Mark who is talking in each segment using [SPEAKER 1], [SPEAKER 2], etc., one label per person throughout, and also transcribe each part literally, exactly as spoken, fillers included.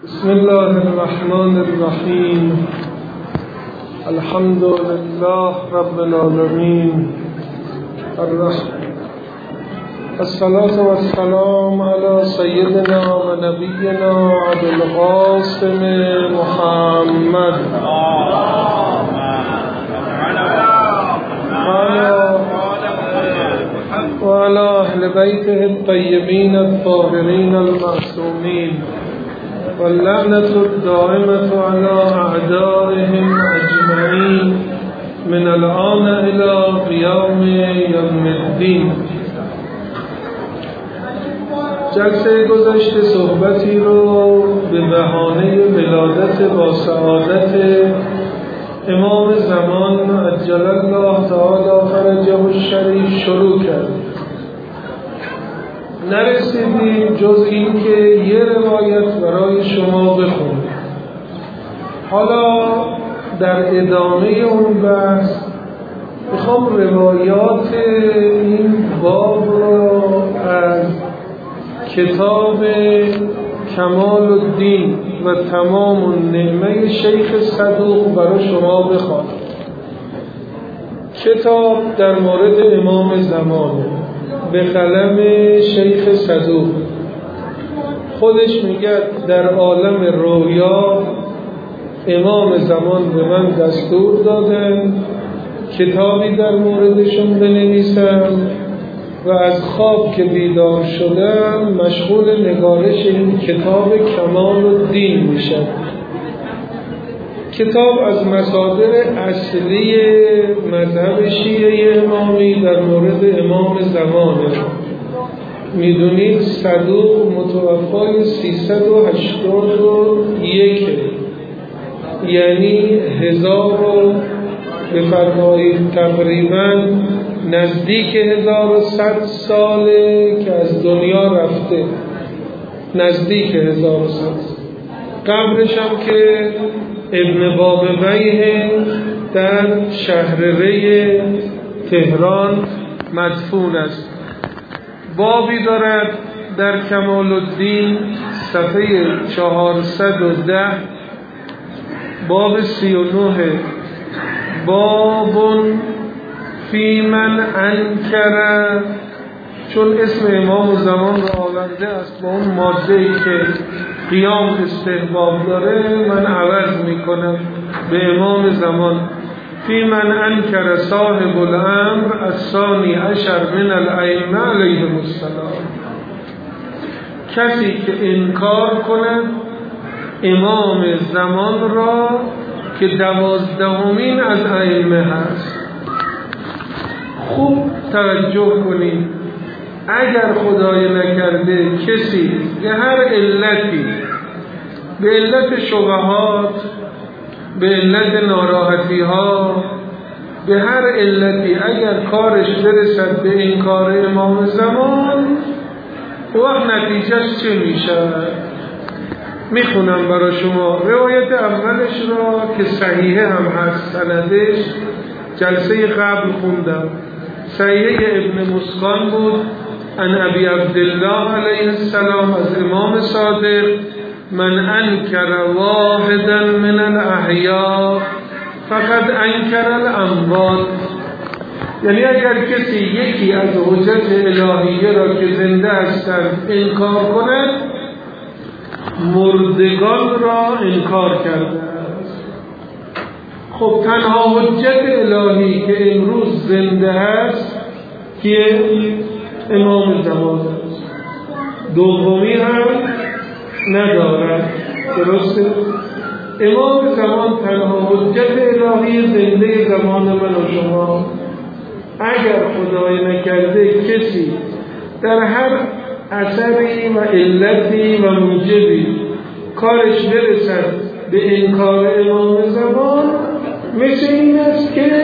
[SPEAKER 1] بسم الله الرحمن الرحیم. الحمد لله رب العالمین. الصلاة والسلام على سيدنا ونبينا أبي القاسم محمد وعلى أهل بيته الطيبين الطاهرين المعصومين، واللعنة الدائمة على أعدائهم أجمعين من الآن إلى قيام يوم الدين. جلسه گذشته صحبتی رو به بهانه ولادت با سعادت امام زمان عجل الله تعالی فرجه الشریف شروع کرد. نرسیدیم جز این که یه روایت برای شما بخونم. حالا در ادامه اون بحث میخوام روایات این باب را از کتاب کمال الدین و تمام النعمه شیخ صدوق برای شما بخوانم. کتاب در مورد امام زمانه به قلم شیخ صدوق. خودش میگه در عالم رویا امام زمان به من دستور دادن کتابی در موردشون بنویسم و از خواب که بیدار شدم مشغول نگارش این کتاب کمال الدین میشم. کتاب از مصادر اصلی مذهب شیعه امامی در مورد امام زمانه. میدونید صدوق متوفای سیصد و هشتاد و یک، یعنی هزار و بفرمایید تقریبا نزدیک هزار و صد ساله که از دنیا رفته، نزدیک هزار و صد. قبرش هم که ابن بابویه در شهر ری تهران مدفون است. بابی دارد در کمال الدین صفحه چهارصد و ده، باب سی و نه، باب فی من انکر، چون اسم امام زمان را آورده است با اون ماده‌ای که قیام استحباب داره من عوض میکنم به امام زمان. فی من انکر صاحب الامر الثانی عشر من الائمه علیهم السلام، کسی که انکار کند امام زمان را که دوازدهمین از ائمه هست. خوب توجه کنید، اگر خدای نکرده کسی به هر علتی، به علت شبهات، به علت ناراحتی ها، به هر علتی اگر کارش برسد به این کار امام زمان، وقت نتیجهش چه میشه؟ میخونم برای شما روایت اولش را که صحیحه هم هست، سندش جلسه قبل خوندم. صحیحه ابن مسکان بود، ان ابی عبدالله علیه السلام، از امام صادق: من انکر واحدا من الاحیاء فقد انکر الاموات. یعنی اگر کسی یکی از حجت الهیه را که زنده هستند انکار کند، مردگان را انکار کرده است. خب تنها حجت الهی که امروز زنده است که امام زمان است، دومی هم ندارد. درسته؟ امام زمان تنها حجت الهی زنده زمان من و شما. اگر خدای نکرده کسی در هر اثری و علتی و موجبی کارش برسد به انکار امام زمان، مثل این است که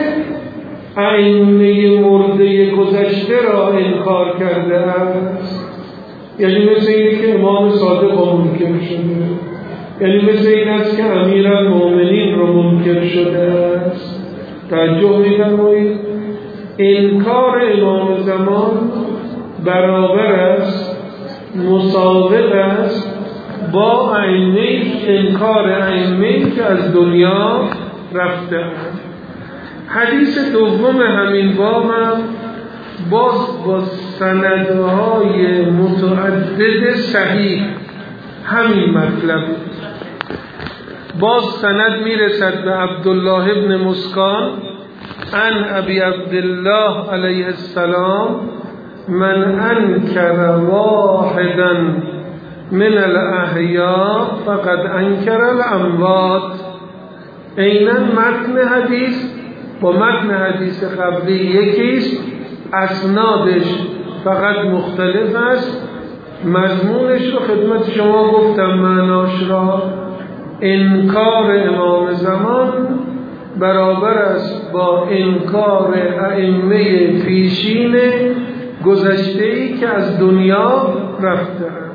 [SPEAKER 1] ائمه مرده گذشته را انکار کرده است. یعنی مثل این که امام صادق را منکر شده، یعنی مثل این است که امیرالمومنین را منکر شده است. توجه می‌فرمایید، انکار امام زمان برابر است، مساوق است با ائمه انکار ائمه که از دنیا رفته‌اند. حدیث دوم همین باب هم باز با سندهای متعدد صحیح همین مطلب، باز سند میرسد به عبدالله ابن مسکان عن ابی عبدالله علیه السلام من انکر واحدا من الاحیاء فقد انکر الاموات. عیناً متن حدیث با متن حدیث قبلی یکیست، اسنادش فقط مختلف است، مضمونش رو خدمت شما گفتم معناش را. انکار امام زمان برابر است با انکار ائمه پیشین گذشته‌ای که از دنیا رفته‌اند.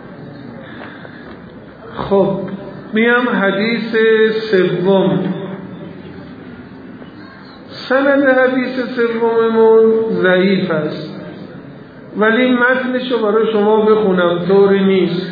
[SPEAKER 1] خب میام حدیث سوم. سند حدیث سوممون ضعیف است، ولی متنشو برای شما بخونم، طوری نیست.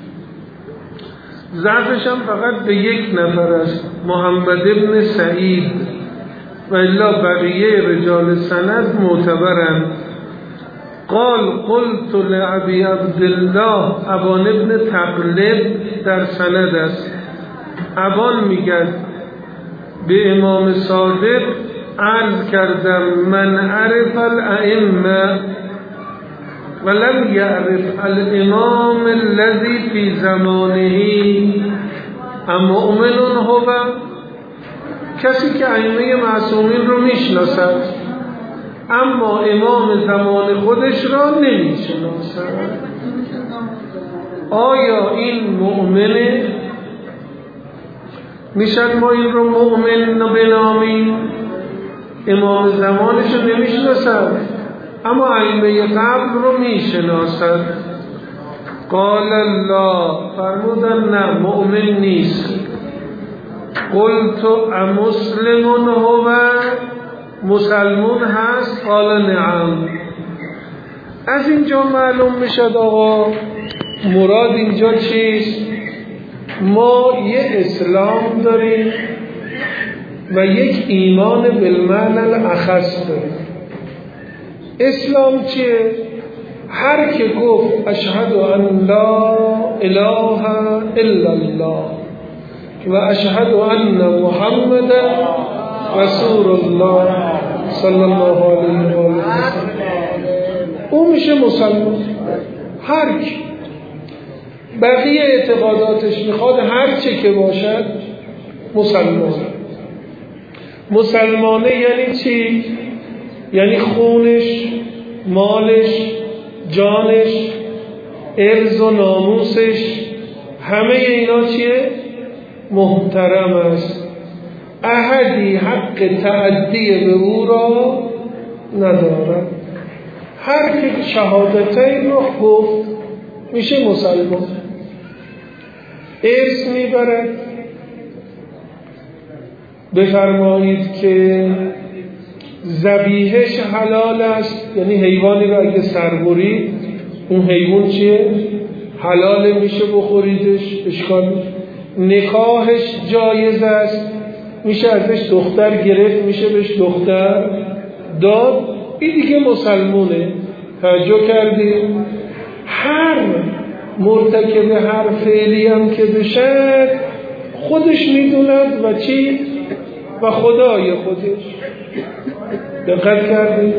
[SPEAKER 1] ضعفش هم فقط به یک نفر است، محمد ابن سعید، و الا بقیه رجال سند معتبرند. قال قلت لعبی عبدالله، ابان ابن تقلب در سند است. ابان میگد به امام صادق عرض کردم من عرف الائمه ولم یعرف الامام الذي فی زمانه امؤمن هو، کسی که ائمه معصومین رو میشناسد اما امام زمان خودش را نمیشناسد. آیا این مؤمنه؟ میشن ما این رو مؤمن بنامیم؟ امام زمانش رو نمیشناسد اما ائمه قبل رو میشناسد. قال الله، فرمودن نه مؤمن نیست. قلت امسلم هو، مسلمون هست؟ قال نعم. از اینجا معلوم میشد آقا مراد اینجا چیست؟ ما یه اسلام داریم و یک ایمان بالمعنی الاخص داریم. اسلام چیه؟ هر که گفت اشهد ان لا اله الا الله و اشهد ان محمد رسول الله صلی الله علیه و آله اون میشه مسلمان. هر کی بقیه اعتقاداتش میخواد هر چه که باشد مسلمان. مسلمانه یعنی چی؟ یعنی خونش، مالش، جانش، عرض و ناموسش، همه اینا چیه؟ محترم است. احدی حق تعدی به او را ندارد. هر که شهادتین رو گفت میشه مسلمان. ارث میبرد. بفرمایید که ذبیحش حلال است، یعنی حیوانی رو اگه سربرید اون حیوان چیه؟ حلال میشه بخوریدش، اشکال. نکاحش جایز است، میشه ازش دختر گرفت، میشه بهش دختر داد، این دیگه مسلمونه. توجه کردیم؟ هر مرتکب هر فعلی هم که بشه خودش میدوند و چی؟ و خدای خودش. دقت کردیم؟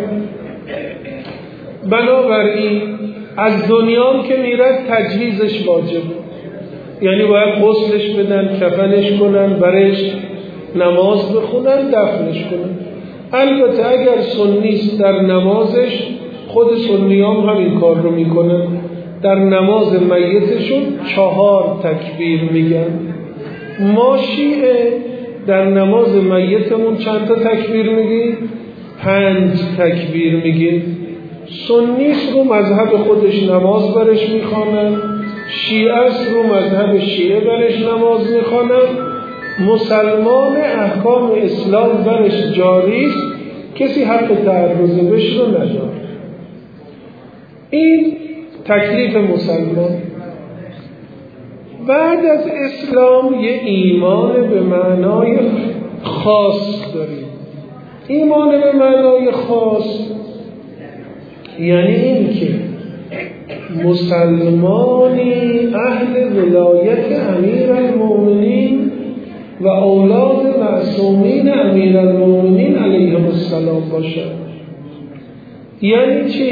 [SPEAKER 1] بنابراین از دنیا که میرد تجهیزش واجبه، یعنی باید غسلش بدن، کفنش کنن، برش نماز بخونن، دفنش کنن. البته اگر سنیست در نمازش خود سنیام همین کار رو میکنن، در نماز میتشون چهار تکبیر میگن. ما شیعه در نماز میتمون چند تا تکبیر میگیم؟ پنج تکبیر میگیم. سنیست رو مذهب خودش نماز برش میخوانن، شیعه است رو مذهب شیعه برش نماز میخوانن. مسلمان احکام اسلام برش جاری است، کسی حق تعرض بهش رو نداره. این تکلیف مسلمان. بعد از اسلام یه ایمان به معنای خاص داریم. ایمان به معنای خاص یعنی این که مسلمانی اهل ولایت امیرالمؤمنین و اولاد معصومین امیرالمؤمنین علیهم السلام باشد. یعنی چی؟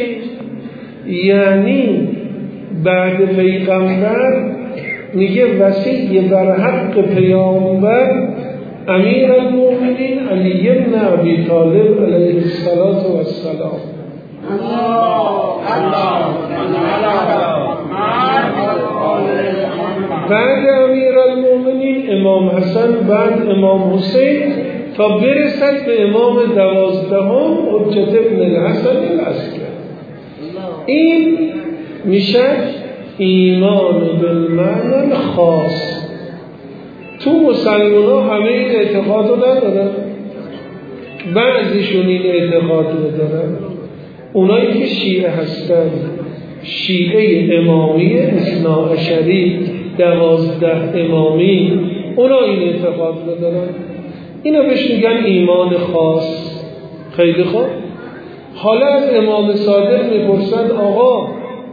[SPEAKER 1] یعنی بعد پیغمبر میگه وصی بر حق پیامبر امیرالمؤمنین علی بن ابی طالب علیه السلام. بعد امیرالمؤمنین امام حسن، بعد امام حسین، تا برسد به امام دوازدهم حجت ابن الحسن العسکری. این میشه ایمان بالمعنی خاص. تو مسلمان ها همه این اعتقاد رو ندارن، بعضیشون این اعتقاد رو دارن. اونایی که شیعه هستن، شیعه امامی اثنا عشری دوازده امامی، اونا این اعتقاد رو دارن. اینا بهش میگن ایمان خاص. خیلی خوب. حالا از امام صادق میپرسند آقا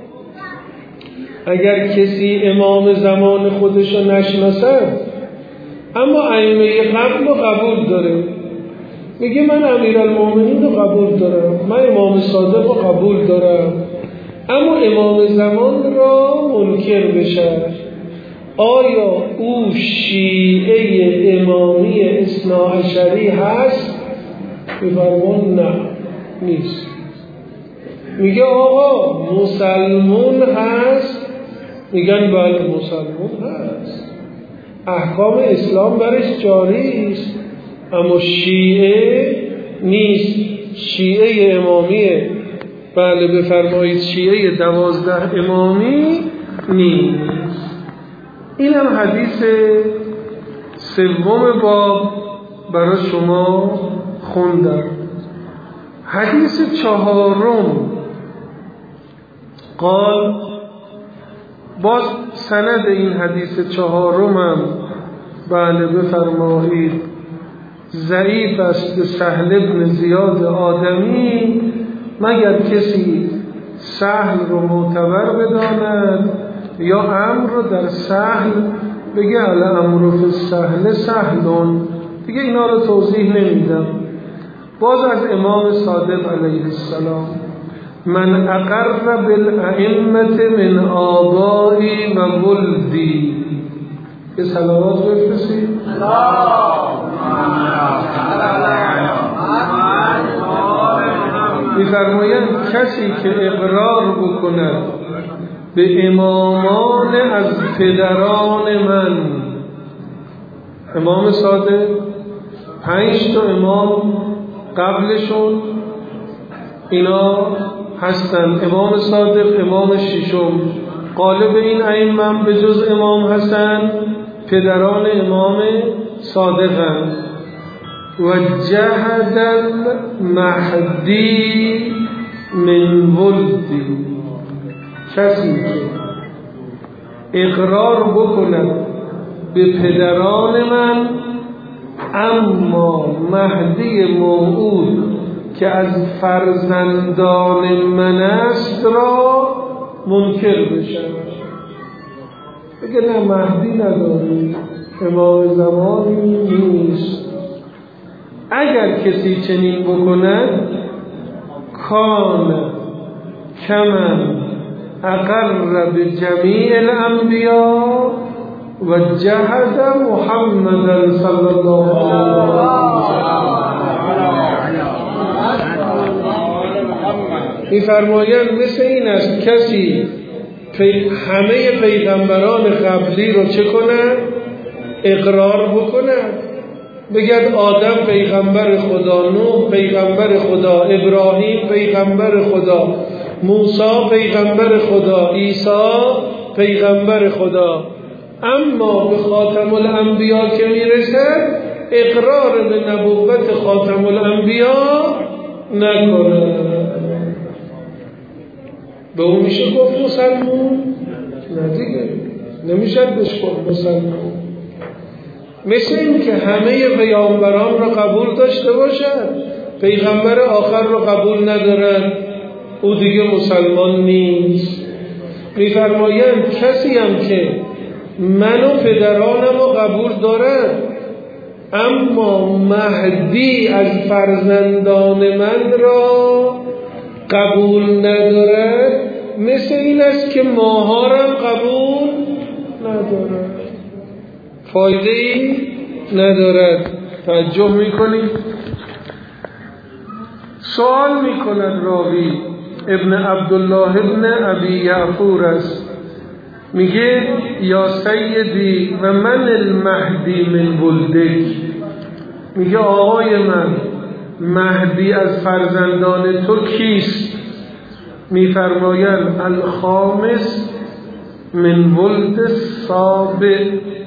[SPEAKER 1] اگر کسی امام زمان خودش رو نشناسد اما ائمه قبل رو قبول داره، میگه من امیرالمؤمنین رو قبول دارم، من امام صادق رو قبول دارم، اما امام زمان را منکر بشه، آیا او شیعه امامی اثنا عشری هست؟ میفرمون نه نیست. میگه آقا مسلمون هست؟ میگن بله مسلمون هست، احکام اسلام برش جاری است، اما شیعه نیست، شیعه امامیه. بله بفرمایید شیعه دوازده امامی نیست. این هم حدیث سوم باب برای شما خوندم. حدیث چهارم قال، باز سند این حدیث چهارم هم بله بفرمایید ضعیف است به سهل بن زیاد آدمی، مگر کسی سهل رو معتبر بداند یا امر رو در سهل بگه الامر فی السهل سهلون، دیگه اینا رو توضیح نمیدم. باز از امام صادق علیه السلام، من اقر بالائمه من آبایی و ولدی. یه صلوات بفرستید. می‌فرمایند کسی که اقرار بکند به امامان از پدران من، امام صادق پنج تا امام قبلشون اینا هستن، امام صادق امام ششم، غالب این ائمه به جز امام حسن پدران امام صادقند. و جهد المهدی من ولدی، کسی که اقرار بکند به پدران من اما مهدی موعود که از فرزندان من است را منکر بشن، بگه نه مهدی نداری، امام زمانی نیست. اگر کسی چنین بکند کان کمن اقر بجمیع الانبیاء و جهد محمد صلی الله علیه و می‌فرمایند مثل این است کسی پی همه پیغمبران قبلی رو چه کنه؟ اقرار بکنه، بگد آدم پیغمبر خدا، نوح پیغمبر خدا، ابراهیم پیغمبر خدا، موسی پیغمبر خدا، عیسی پیغمبر خدا، اما به خاتم الانبیا که میرسد اقرار به نبوت خاتم الانبیا نکنه. به اون میشه گفت مسلمون؟ نه دیگه. نمیشه بهش گفت مسلمان. مثل این که همه پیامبران را قبول داشته باشد، پیغمبر آخر را قبول ندارد، او دیگه مسلمان نیست. می‌فرمایند کسی هم که من و پدرانم را قبول دارد اما مهدی از فرزندان من را قبول ندارد، مثل این است که ماها را قبول ندارد، فایده ای ندارد. توجه میکنید؟ سوال میکند راوی، ابن عبدالله ابن ابی یعفور است، میگه یا سیدی و من المهدی من ولدک، میگه آقای من مهدی از فرزندان تو کیست؟ میفرمایند الخامس من ولد السابع،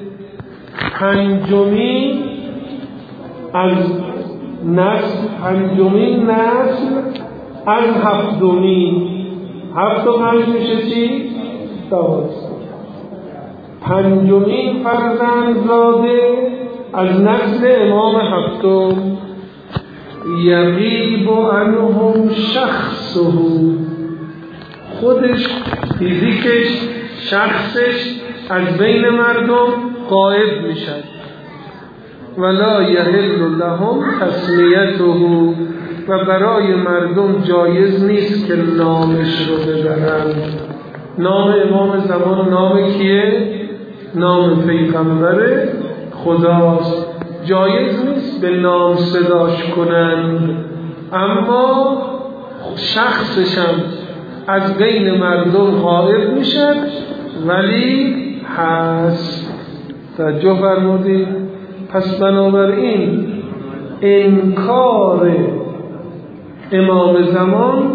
[SPEAKER 1] پنجمی از نسل، پنجمین نسل از هفتمی. هفت و پنج میشه چی؟ دوازده. پنجمین فرزندزاده از نسل امام هفتم. یغیب عنهم شخصه، خودش فیزیکش شخصش از بین مردم غایب میشد. ولا یحل لهم تسمیته، و برای مردم جایز نیست که نامش رو ببرند. نام امام زمان نام کیه؟ نام پیغمبر خداست، جایز نیست به نام صداش کنند، اما شخصشم از بین مردم غائب میشد ولی هست. توجه فرمودید؟ پس بنابراین انکار امام زمان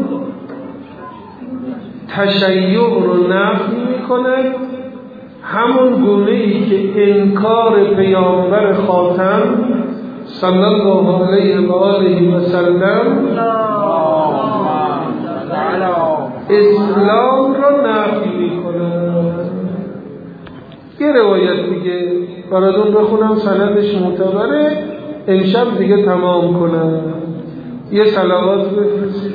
[SPEAKER 1] تشیع رو نفی میکند، همون گونه ای که انکار پیامبر خاتم صلی الله علیه و آله و سلم اسلام را نفی میکند. یه روایت دیگه براتون بخونم، سندش معتبره، امشب دیگه تمام کنم. یه صلوات بفرستید.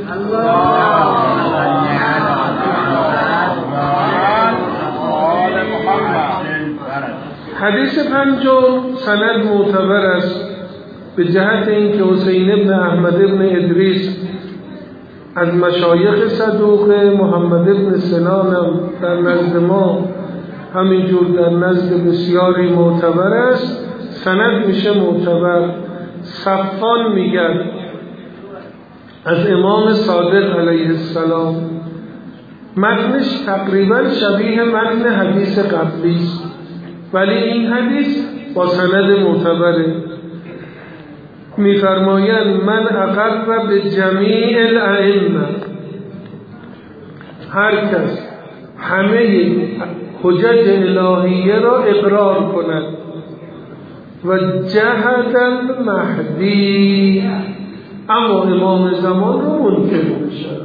[SPEAKER 1] حدیث پنجم سند معتبر است به جهت اینکه حسین ابن احمد ابن ادریس از مشایخ صدوق محمد ابن سنان در نزد ما همینجور در نزد بسیاری معتبر است. سند میشه معتبر. صفان میگن از امام صادق علیه السلام، متنش تقریبا شبیه متن حدیث قبلی است، ولی این حدیث با سند معتبره. میفرمایند من اقر به جمیع الائمه، هر کس همه حجج الهیه را اقرار کند و جهد المهدی، اما امام زمان رو منکر میشد.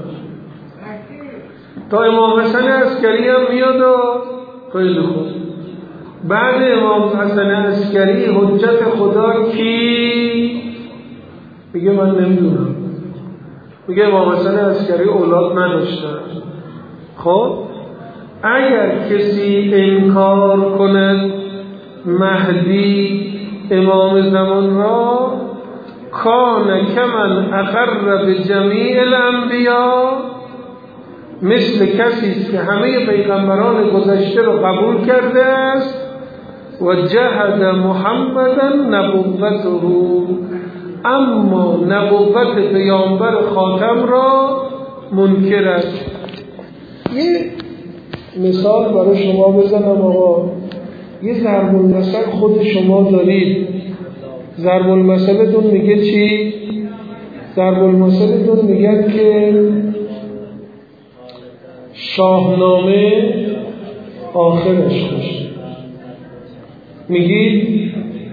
[SPEAKER 1] تا امام حسن عسکری هم میاد و خیلی خوب، بعد امام حسن عسکری حجت خدا کی؟ میگه من نمیدونم. میگه امام حسن عسکری اولاد نداشتن. خب اگر کسی انکار کند مهدی امام زمان را، کان کمن اقر به جمیع الانبیا، مثل کسی که همه پیغمبران گذشته رو قبول کرده است و جهد محمدا نبوته، اما نبوت پیامبر خاتم را منکر است. یه مثال برای شما بزنم آقا، یه ضرب المثل خود شما دارید. ضرب المثلتون میگه چی؟ ضرب المثلتون میگه که شاهنامه آخرش خوش، میگید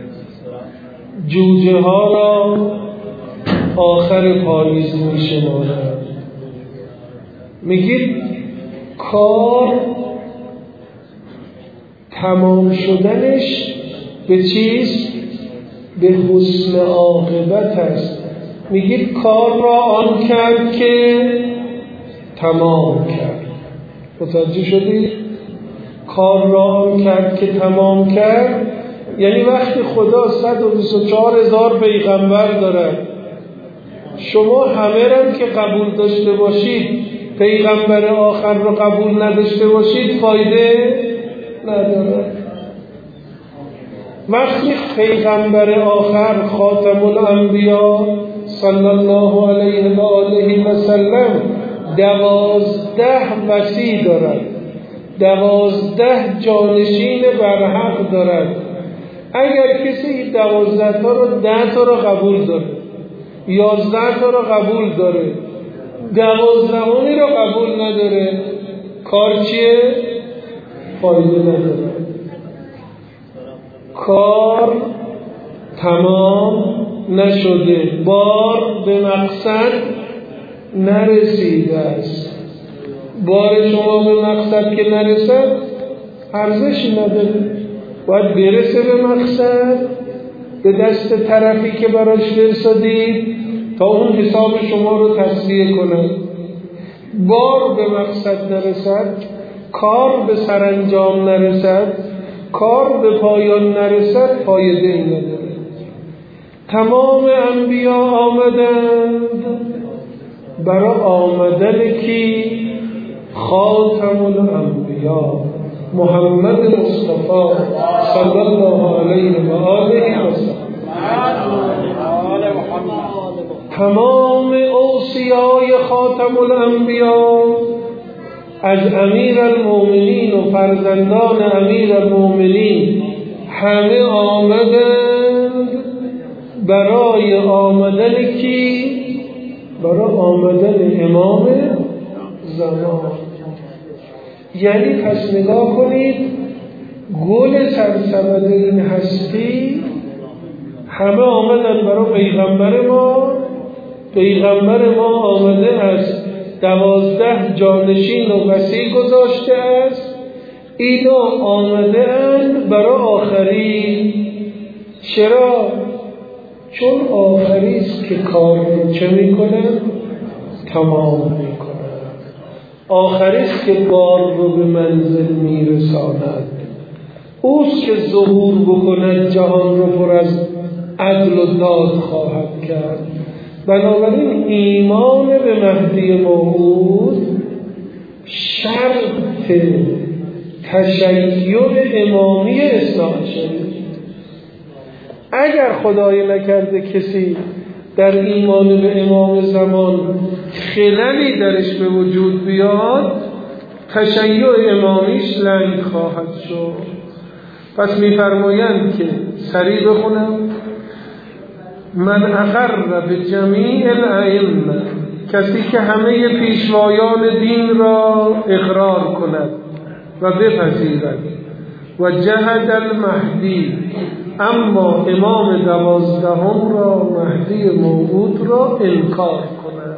[SPEAKER 1] جوجه ها را آخر پاییز میشمارد، میگید کار تمام شدنش به چیز؟ به حسن عاقبت است. میگید کار را آن کرد که تمام کرد. متوجه شدید؟ کار را آن کرد که تمام کرد یعنی وقتی خدا صد و بیست و چهار هزار پیغمبر دارد، شما همه را که قبول داشته باشید، پیغمبر آخر رو قبول نداشته باشید، فایده نداره. وقتی پیغمبر آخر خاتم الانبیا صلی الله علیه و آله و سلم دوازده وصی دارد، دوازده جانشین برحق دارد، اگر کسی دوازده تا رو ده تا رو قبول داره، یازده تا رو قبول داره، دوازدهمی رو قبول نداره، کار چیه؟ فایده نداره. کار تمام نشده، بار به مقصد نرسیده است. بار شما به مقصد که نرسد ارزشی نداره، باید برسه به مقصد، به دست طرفی که براش فرستادید تا اون حساب شما رو تصفیه کنه. بار به مقصد نرسد، کار به سرانجام نرسد، کار به پایان نرسد، فایده ای نداره. تمام انبیا آمدند برای آمدن کی؟ خاتم الانبیا محمد مصطفی صلی الله علیه و آله و سلم. تمام اوصیای خاتم الانبیا از امیر المؤمنین و فرزندان امیر المؤمنین همه آمدند برای آمدن کی؟ برای آمدن امام زمان. یعنی پس نگاه کنید، گل سرسبد این هستی همه آمدن برای پیغمبر ما. پیغمبر ما آمده است، دوازده جانشین و وصی گذاشته است. اینا آمده اند برای آخری. چرا؟ چون آخری است که کار رو چه میکنه؟ تمام میکنه. آخری است که بار رو به منزل میرساند. اوست که ظهور بکند، جهان رو پر از عدل و داد خواهد کرد. بنابراین ایمان به مهدی موعود شرط تشیع امامی اصلاح شده. اگر خدای نکرده کسی در ایمان به امام زمان خللی درش به وجود بیاد، تشیع امامیش لنگ خواهد شد. پس میفرمایند که سریع بخونم: من اقر به جمیع الائمه، کسی که همه پیشوایان دین را اقرار کند و بپذیرد، و جهد المهدی، اما امام دوازدهم را مهدی موعود را انکار کند.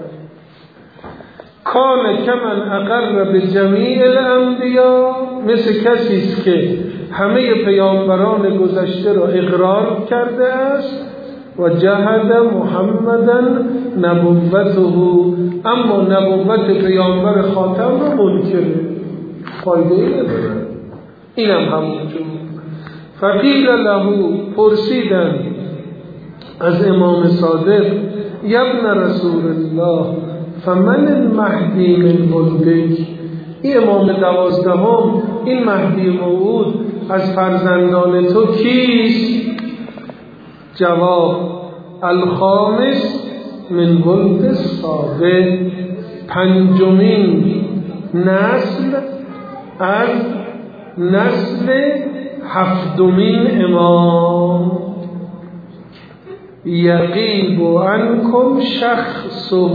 [SPEAKER 1] کان کمن اقر به جمیع الانبیا، مثل کسی است که همه پیامبران گذشته را اقرار کرده است، و جهد محمدا نبوته، اما نبوت پیامبر خاتم را منکره، فایده ای نداره. اینم همونجور. فقیل له، پرسیدند از امام صادق: یبن رسول الله فمن المهدی من ولدک؟ این امام دوازدهم، این مهدی موعود از فرزندان تو کیست؟ جواب: الخامس من ولد السابع، پنجمین نسل از نسل هفتمین امام. یغیب عنکم شخصه،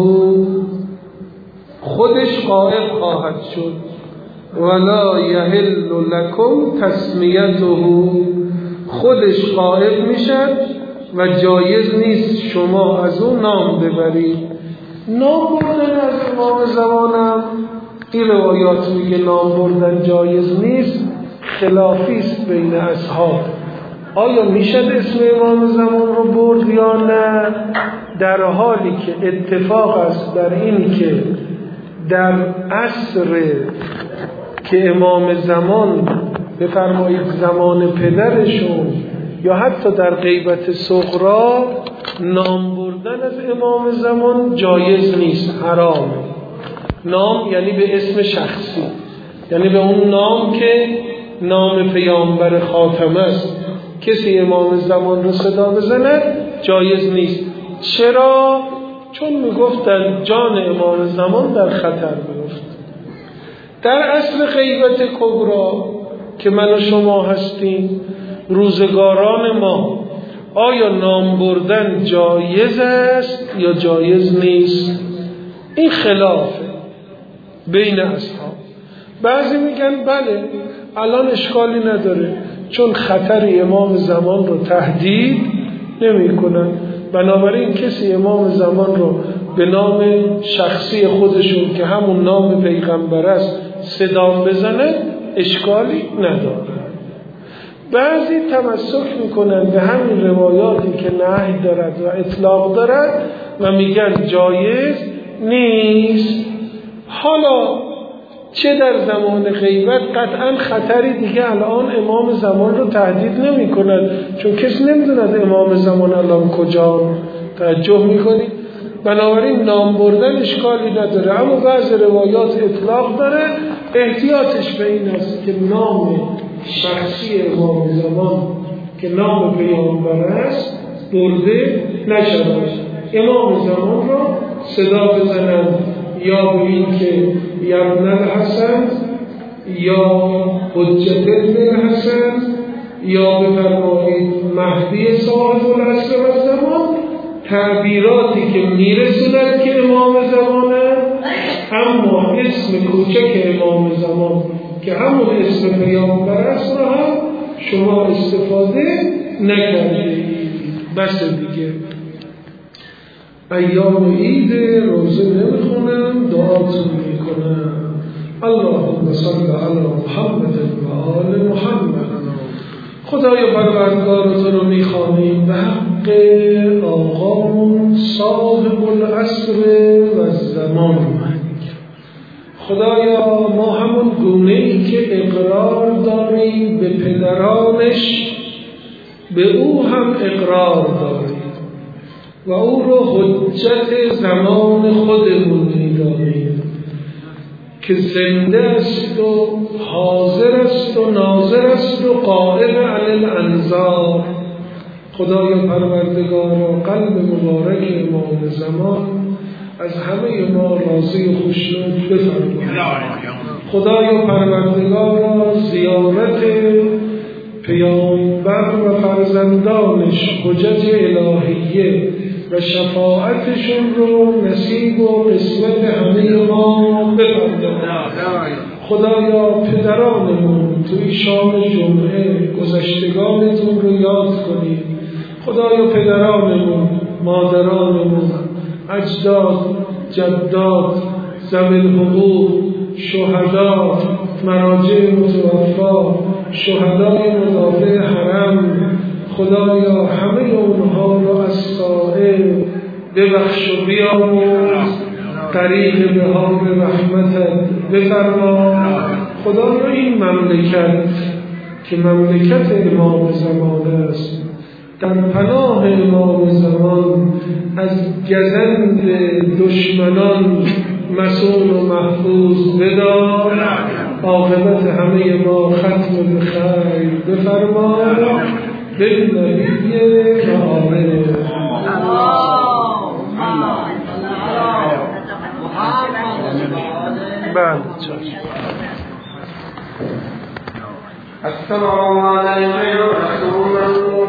[SPEAKER 1] خودش غائب خواهد شد. ولا یحل لکم تسمیته، خودش غائب میشد و جایز نیست شما از اون نام ببرید. نام بردن از امام زمانم این روایات میگه نام بردن جایز نیست. خلافی است بین اصحاب. آیا میشد اسم امام زمان رو برد یا نه؟ در حالی که اتفاق است بر این که در عصر که امام زمان بفرمایید زمان پدرشون یا حتی در غیبت صغرا نام بردن از امام زمان جایز نیست، حرام. نام یعنی به اسم شخصی، یعنی به اون نام که نام پیامبر خاتم است کسی امام زمان رو صدا بزند جایز نیست. چرا؟ چون میگفتن جان امام زمان در خطر میفت. در اصل غیبت کبرا که من و شما هستیم، روزگاران ما، آیا نام بردن جایز است یا جایز نیست؟ این خلافه بین اصحاب. بعضی میگن بله الان اشکالی نداره چون خطر امام زمان رو تهدید نمی کنن، بنابراین کسی امام زمان رو به نام شخصی خودشون که همون نام پیغمبر است صدا بزنه اشکالی نداره. بعضی تمسک میکنن به همین روایاتی که نهی دارد و اطلاق دارد و میگن جایز نیست. حالا چه در زمان غیبت قطعا خطری دیگه الان امام زمان رو تهدید نمی کند، چون کسی نمیدوند امام زمان الان کجا. توجه میکنید؟ بنابراین نام بردن اشکالی نداره، اما بعض روایات اطلاق داره. احتیاطش به این است که نام شخصی امام زمان که نام پیامبر است برده نشود. امام زمان رو صدا بزنند یا به این که ابن الحسن یا حجت ابن الحسن یا بفرمایید مهدی صاحب العصر و الزمان، تعبیراتی که میرسوند که امام زمانه، اما اسم کوچک امام زمان که همون اسم پیامبر است را هم شما استفاده نکردید. بس دیگه ایام عید روزه نمیخونم، دعاتون میکنم. اللهم صل علی محمد و آل محمد. خدایا پروردگار تو رو میخوانیم به حق آقامون صاحب العصر و الزمان. خدایا ما همون گونه‌ای که اقرار داریم به پدرانش به او هم اقرار داریم و او رو حجت زمان خودمون می‌دانیم که زنده است و حاضر است و ناظر است و قائم علی الانظار. خدایا پروردگارا قلب مبارک امام زمان از همه ما راضی و خوشنود بفرما. خدایا پروردگارا زیارت پیامبر و فرزندانش حجج الهیه و شفاعتشون رو نصیب و قسمت همه ما بفرما. خدایا پدرانمون توی شام جمعه گذشتگانتون رو یاد کنید. خدایا پدرانمون، مادرانمون، اجداد، جداد، ذوی الحقوق، شهدا، مراجع متوفا، شهدای مدافع حرم، خدایا همه اونها رو از سائل ببخش و بیامرز، طریق بهار رحمتت بفرما. خدایا این مملکت که مملکت امام زمان است در پناه امام زمان از گزند دشمنان مسئول و محفوظ بدار. عاقبت همه ما ختم بخیر بفرما. بالنبی و آمنه. بله چشم. السلام علیکم رسول الله.